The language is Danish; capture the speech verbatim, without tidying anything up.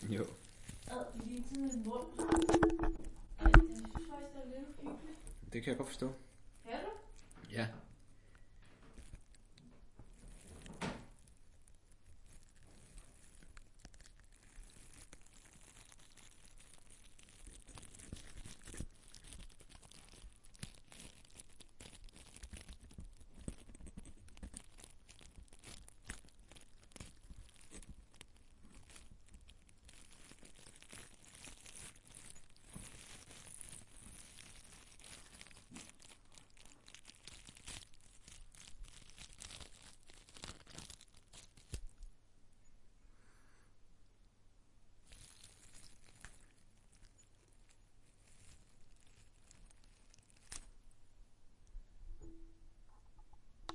Jo. Ad, det ligner sådan en mund. Ej, det synes faktisk, det er lidt uhyggeligt. Det kan jeg godt forstå. Kan du? Ja.